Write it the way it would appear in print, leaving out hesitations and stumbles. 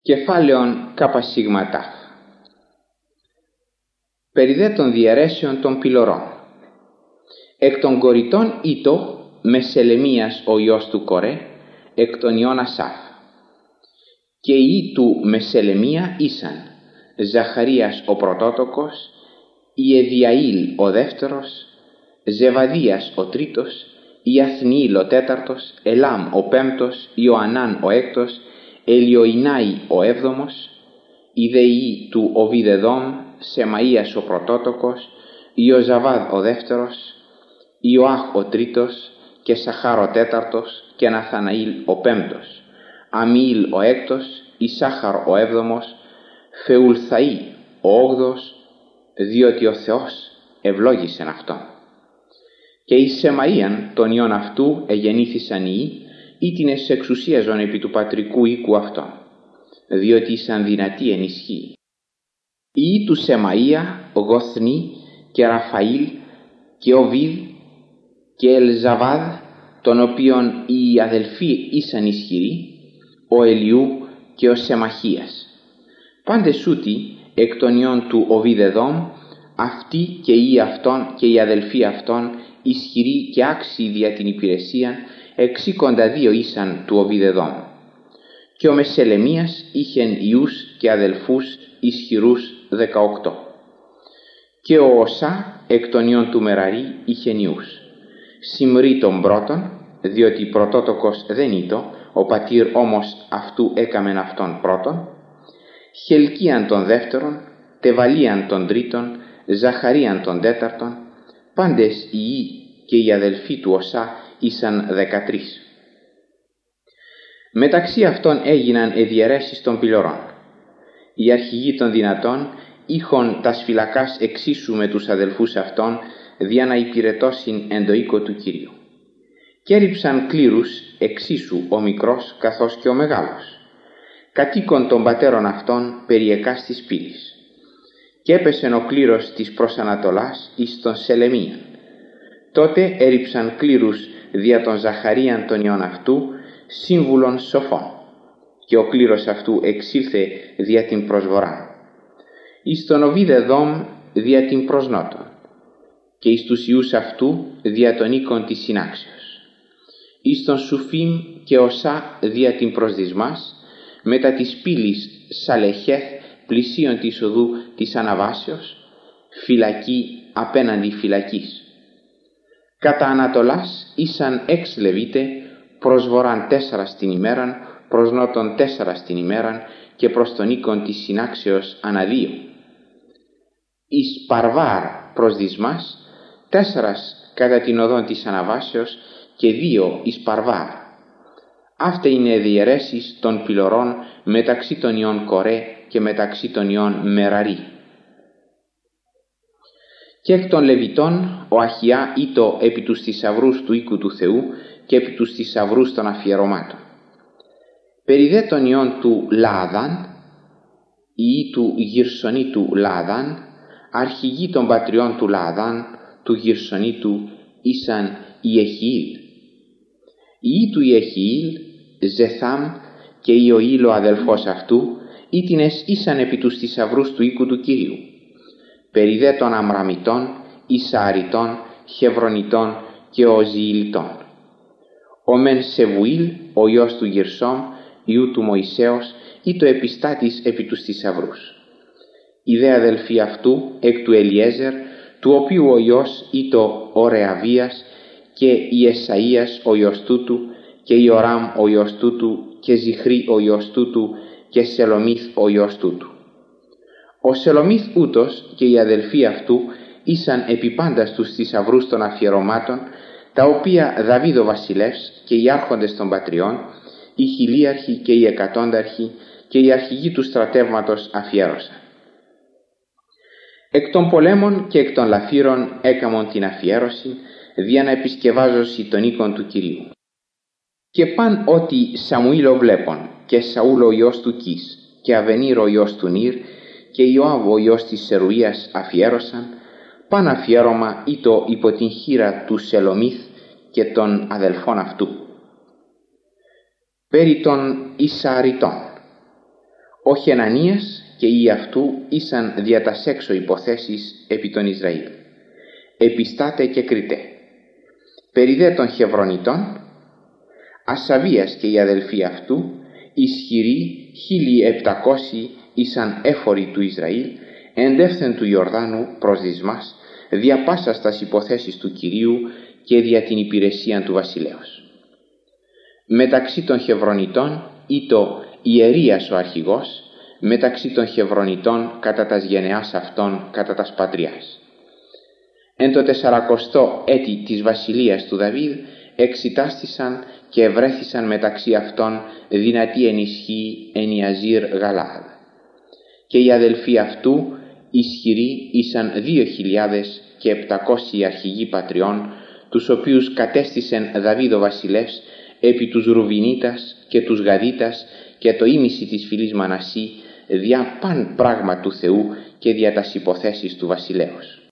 Κεφάλαιον καπασίγματα. Περί δε των διαιρέσεων των πυλωρών. Εκ των κοριτών ήτο Μεσελεμίας ο ιός του Κορέ, εκ των ιών Ασάφ. Και οι ιοί του Μεσελεμία ήσαν Ζαχαρίας ο πρωτότοκος, Ιεδιαήλ ο δεύτερος, Ζεβαδίας ο τρίτος, Ιαθνιήλ ο τέταρτος, Ελάμ ο πέμπτος, Ιωανάν ο έκτος, Ελιοϊνάη ο έβδομος, οι δεοί του Οβιδεδόμ, Σεμαΐας ο πρωτότοκος, Ιωζαβάδ ο δεύτερος, Ιωάχ ο τρίτος και Σαχάρ ο τέταρτος και Ναθαναήλ ο πέμπτος, Αμιήλ ο έκτος, Ισάχαρ ο έβδομος, Φεουλθαΐ ο όγδος, διότι ο Θεός ευλόγησεν αυτόν. Και εις Σεμαΐαν των ιών αυτού εγεννήθησαν οι ήτινες εξουσίαζον επί του πατρικού οίκου αυτών, διότι ήσαν δυνατοί εν ισχύει. Οι ιοί του Σεμαΐα, Γοθνή και Ραφαήλ και Οβίδ και Ελζαβάδ, των οποίων οι αδελφοί ήσαν ισχυροί, ο Ελιού και ο Σεμαχίας. Πάντες ούτοι εκ των ιών του Οβιδεδόμ, αυτοί και οι αυτών και οι αδελφοί αυτών ισχυροί και άξιοι δια την υπηρεσία, 62 ήσαν του Οβιδεδόμ. Και ο Μεσελεμίας είχεν ιούς και αδελφούς ισχυρούς 18. Και ο Οσά εκ των ιών του Μεραρή είχεν ιούς. Σιμρί τον πρώτον, διότι πρωτότοκος δεν ήτο, ο πατήρ όμως αυτού έκαμεν αυτόν πρώτον, Χελκίαν τον δεύτερον, Τεβαλίαν τον τρίτον, Ζαχαρίαν τον τέταρτον, πάντες οι ιοί και οι αδελφοί του Οσά ήσαν 13. Μεταξύ αυτών έγιναν εδιαιρέσεις των πυλωρών. Οι αρχηγοί των δυνατών είχον τας φυλακάς εξίσου με τους αδελφούς αυτών, δια να υπηρετώσιν εν το οίκο του Κυρίου. Και έριψαν κλήρους εξίσου ο μικρός καθώς και ο μεγάλος, κατοίκον των πατέρων αυτών περιεκάς της πύλης. Και έπεσεν ο κλήρος της προς Ανατολάς εις τον Σελεμίαν. Τότε έριψαν κλήρους δια τον Ζαχαρίαν των ιών αυτού, σύμβουλων σοφών, και ο κλήρος αυτού εξήλθε δια την προσβοράν. Εις τον Οβιδεδόμ δια την προσνότων, και εις τους ιούς αυτού δια των οίκων της συνάξεως. Εις τον Σουφίμ και Οσά δια την προσδισμάς, μετά της πύλης Σαλεχέθ πλησίον της οδού της Αναβάσεως, φυλακή απέναντι φυλακής. Κατά Ανατολάς ήσαν 6 Λεβίτε, προς βορράν 4 στην ημέραν, προς νότον 4 στην ημέραν και προς τον οίκον της συνάξεως ανά 2. Εις Παρβάρ προς δυσμάς 4 κατά την οδόν της Αναβάσεως και 2 εις Παρβάρ. Αυτά είναι διαιρέσεις των πυλωρών μεταξύ των ιών Κορέ και μεταξύ των ιών Μεραρή. Και εκ των Λεβιτών ο Αχιά ήτο επί τους θησαυρούς του οίκου του Θεού και επί τους θησαυρούς των αφιερωμάτων. Περί δε των ιών του Λααδάν, οι ιοί του Γυρσονίτου Λααδάν, αρχηγοί των πατριών του Λααδάν, του Γυρσονίτου ήσαν Ιεχιήλ. Οι ιοί του Ιεχιήλ, Ζεθάμ και Ιωήλ ο αδελφός αυτού, ήτινες ήσαν επί τους θησαυρούς του οίκου του Κυρίου. Περί δε των Αμραμιτών, Ισααριτών, Χεβρονιτών και Οζιηλιτών. Ο μεν Σεβουήλ, ο ιός του Γυρσόμ, ιού του Μωυσέως, ήτο επιστάτης επί τους θησαυρούς. Οι δε αδελφοί αυτού, εκ του Ελιέζερ, του οποίου ο ιός ήτο ο Ρεαβίας και η Εσαΐας ο ιός τούτου και Ιωράμ ο ιός τούτου και Ζιχρή ο ιός τούτου και Σελομίθ ο ιός τούτου. Ο Σελομίθ ούτως και οι αδελφοί αυτού ήσαν επί πάντα στους θησαυρούς των αφιερωμάτων, τα οποία Δαβίδ ο βασιλεύς και οι άρχοντες των πατριών, οι χιλίαρχοι και οι εκατόνταρχοι και οι αρχηγοί του στρατεύματος αφιέρωσαν. Εκ των πολέμων και εκ των λαφύρων έκαμον την αφιέρωση, δια να επισκευάζωση των οίκων του Κυρίου. Και παν ότι Σαμουήλ ο βλέπων και Σαούλ ο ιός του Κις και Αβενήρ ο ιός του Νίρ και Ιωάβ ο ιός της Σερουίας αφιέρωσαν, παν αφιέρωμα ήτο υπό την χείρα του Σελομίθ και των αδελφών αυτού. Περί των Ισααριτών, Ο Χενανίας και οι αυτού ήσαν δια τας έξω υποθέσεις επί τον Ισραήλ. Επιστάτε και κρίτε. Περί δε των Χεβρονιτών, Ασαβίας και οι αδελφοί αυτού, ισχυροί 1.700 ήσαν έφοροι του Ισραήλ, εντεύθεν του Ιορδάνου προς δυσμάς, δια πάσας τας υποθέσεις του Κυρίου και δια την υπηρεσία του βασιλέως. Μεταξύ των Χεβρονιτών ήτο Ιερίας ο αρχηγός, μεταξύ των Χεβρονιτών κατά τας γενεάς αυτών κατά τας πατριάς. Εν το 40 έτη της βασιλείας του Δαβίδ εξητάστησαν και ευρέθησαν μεταξύ αυτών δυνατοί ενισχύοι εν Ιαζήρ Γαλάδ. Και οι αδελφοί αυτού ισχυροί ήσαν 2.700 αρχηγοί πατριών, τους οποίους κατέστησεν Δαβίδ ο βασιλεύς επί τους Ρουβινίτας και τους Γαδίτας και το ήμιση της φυλής Μανασί, δια παν πράγμα του Θεού και δια τας υποθέσεις του βασιλέως.